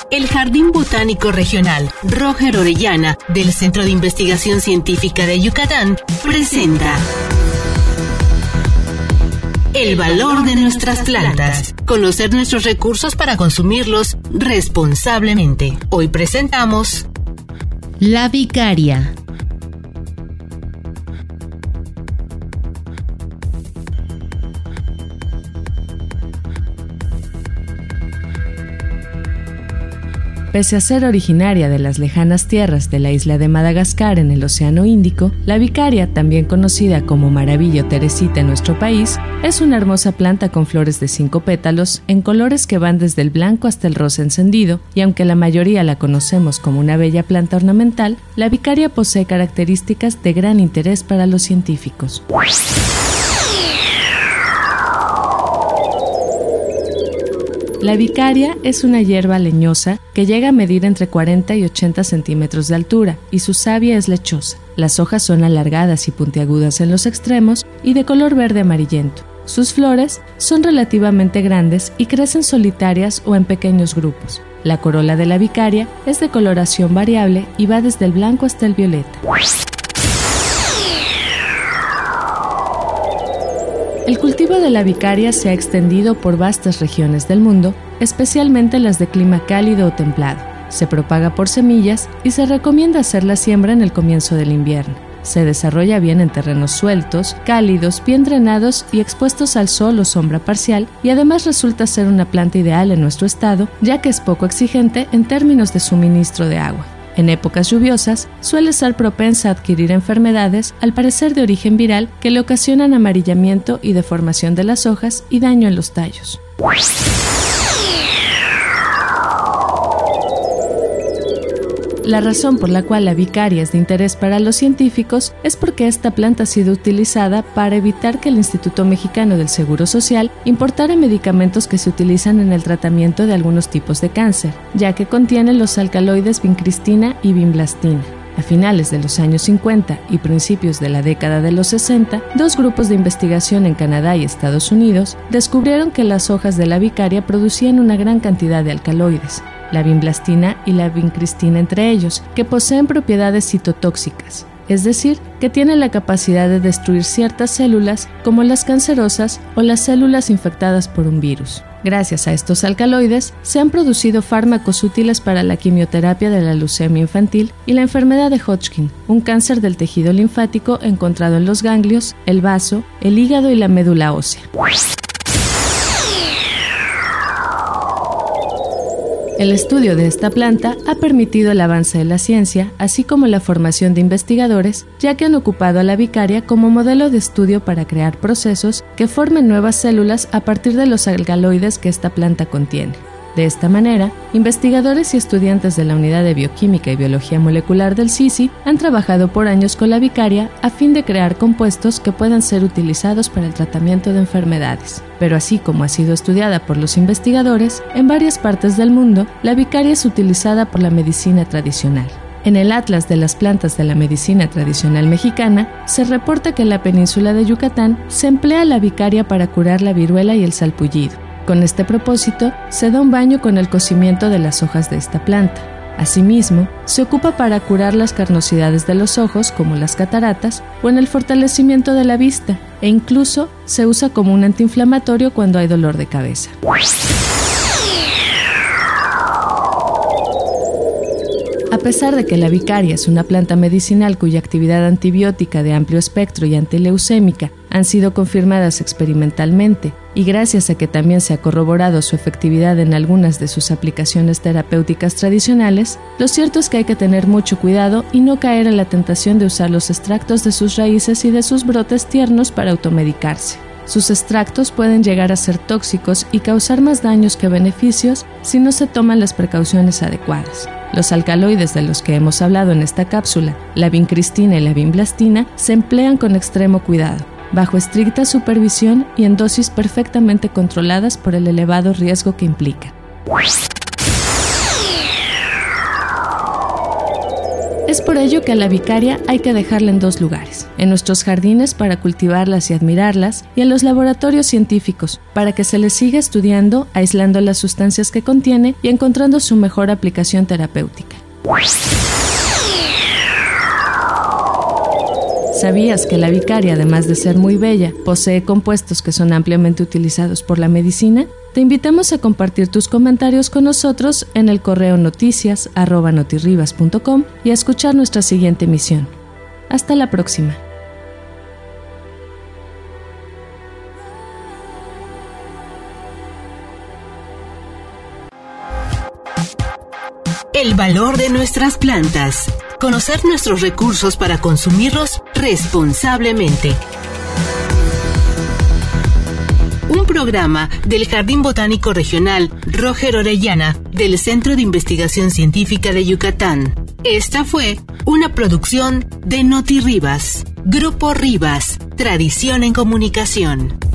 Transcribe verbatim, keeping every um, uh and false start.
El Jardín Botánico Regional Roger Orellana del Centro de Investigación Científica de Yucatán presenta El valor de nuestras plantas. Conocer nuestros recursos para consumirlos responsablemente. Hoy presentamos La Vicaria. Pese a ser originaria de las lejanas tierras de la isla de Madagascar en el Océano Índico, la vicaria, también conocida como maravilla o teresita en nuestro país, es una hermosa planta con flores de cinco pétalos, en colores que van desde el blanco hasta el rosa encendido, y aunque la mayoría la conocemos como una bella planta ornamental, la vicaria posee características de gran interés para los científicos. La vicaria es una hierba leñosa que llega a medir entre cuarenta y ochenta centímetros de altura y su savia es lechosa. Las hojas son alargadas y puntiagudas en los extremos y de color verde amarillento. Sus flores son relativamente grandes y crecen solitarias o en pequeños grupos. La corola de la vicaria es de coloración variable y va desde el blanco hasta el violeta. El cultivo de la vicaria se ha extendido por vastas regiones del mundo, especialmente las de clima cálido o templado. Se propaga por semillas y se recomienda hacer la siembra en el comienzo del invierno. Se desarrolla bien en terrenos sueltos, cálidos, bien drenados y expuestos al sol o sombra parcial, y además resulta ser una planta ideal en nuestro estado, ya que es poco exigente en términos de suministro de agua. En épocas lluviosas, suele ser propensa a adquirir enfermedades, al parecer de origen viral, que le ocasionan amarillamiento y deformación de las hojas y daño en los tallos. La razón por la cual la vicaria es de interés para los científicos es porque esta planta ha sido utilizada para evitar que el Instituto Mexicano del Seguro Social importara medicamentos que se utilizan en el tratamiento de algunos tipos de cáncer, ya que contienen los alcaloides vincristina y vinblastina. A finales de los años cincuenta y principios de la década de los sesenta, dos grupos de investigación en Canadá y Estados Unidos descubrieron que las hojas de la vicaria producían una gran cantidad de alcaloides, la vinblastina y la vincristina entre ellos, que poseen propiedades citotóxicas, es decir, que tienen la capacidad de destruir ciertas células como las cancerosas o las células infectadas por un virus. Gracias a estos alcaloides, se han producido fármacos útiles para la quimioterapia de la leucemia infantil y la enfermedad de Hodgkin, un cáncer del tejido linfático encontrado en los ganglios, el vaso, el hígado y la médula ósea. El estudio de esta planta ha permitido el avance de la ciencia, así como la formación de investigadores, ya que han ocupado a la vicaria como modelo de estudio para crear procesos que formen nuevas células a partir de los alcaloides que esta planta contiene. De esta manera, investigadores y estudiantes de la Unidad de Bioquímica y Biología Molecular del C I C I han trabajado por años con la vicaria a fin de crear compuestos que puedan ser utilizados para el tratamiento de enfermedades. Pero así como ha sido estudiada por los investigadores, en varias partes del mundo, la vicaria es utilizada por la medicina tradicional. En el Atlas de las Plantas de la Medicina Tradicional Mexicana, se reporta que en la península de Yucatán se emplea la vicaria para curar la viruela y el salpullido. Con este propósito, se da un baño con el cocimiento de las hojas de esta planta. Asimismo, se ocupa para curar las carnosidades de los ojos, como las cataratas, o en el fortalecimiento de la vista, e incluso se usa como un antiinflamatorio cuando hay dolor de cabeza. A pesar de que la vicaria es una planta medicinal cuya actividad antibiótica de amplio espectro y antileucémica han sido confirmadas experimentalmente, y gracias a que también se ha corroborado su efectividad en algunas de sus aplicaciones terapéuticas tradicionales, lo cierto es que hay que tener mucho cuidado y no caer en la tentación de usar los extractos de sus raíces y de sus brotes tiernos para automedicarse. Sus extractos pueden llegar a ser tóxicos y causar más daños que beneficios si no se toman las precauciones adecuadas. Los alcaloides de los que hemos hablado en esta cápsula, la vincristina y la vinblastina, se emplean con extremo cuidado, bajo estricta supervisión y en dosis perfectamente controladas por el elevado riesgo que implican. Es Es por ello que a la vicaria hay que dejarla en dos lugares: en nuestros jardines para cultivarlas y admirarlas, y en los laboratorios científicos para que se les siga estudiando, aislando las sustancias que contiene y encontrando su mejor aplicación terapéutica. ¿Sabías que la vicaria, además de ser muy bella, posee compuestos que son ampliamente utilizados por la medicina? Te invitamos a compartir tus comentarios con nosotros en el correo noticias arroba notirribas punto com y a escuchar nuestra siguiente emisión. Hasta la próxima. El valor de nuestras plantas. Conocer nuestros recursos para consumirlos responsablemente. Un programa del Jardín Botánico Regional Roger Orellana del Centro de Investigación Científica de Yucatán. Esta fue una producción de Noti Rivas. Grupo Rivas, tradición en comunicación.